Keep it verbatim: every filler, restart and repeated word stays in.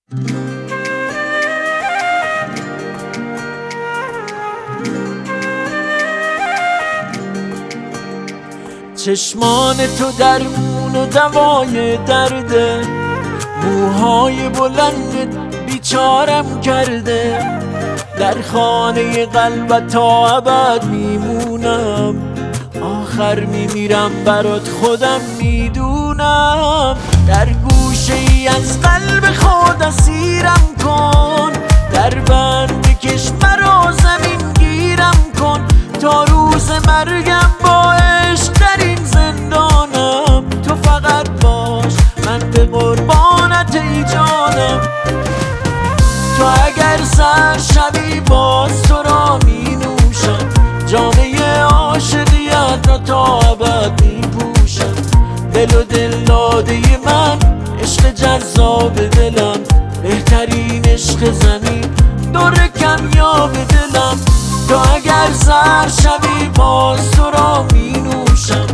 چشمان تو درمون و دوای درده، موهای بلند بیچارم کرده. در خانه قلبت تا ابد میمونم، آخر میمیرم برات خودم میدونم. در گوشه ای از قلب خود اسیرم کن، در بند بکش مرا زمین گیرم کن. تا روز مرگم با عشق در این زندانم، تو فقط باش من به قربانت ای جانم. تو اگر سر شبی باز تو را می نوشم، جامعه عاشقیت را تا ابد می پوشم. دل و دل داده من، عشق جذاب دلم، بهترین عشق زمین در کمیاب دلم. تو اگر سر شبی باز تو را می نوشم،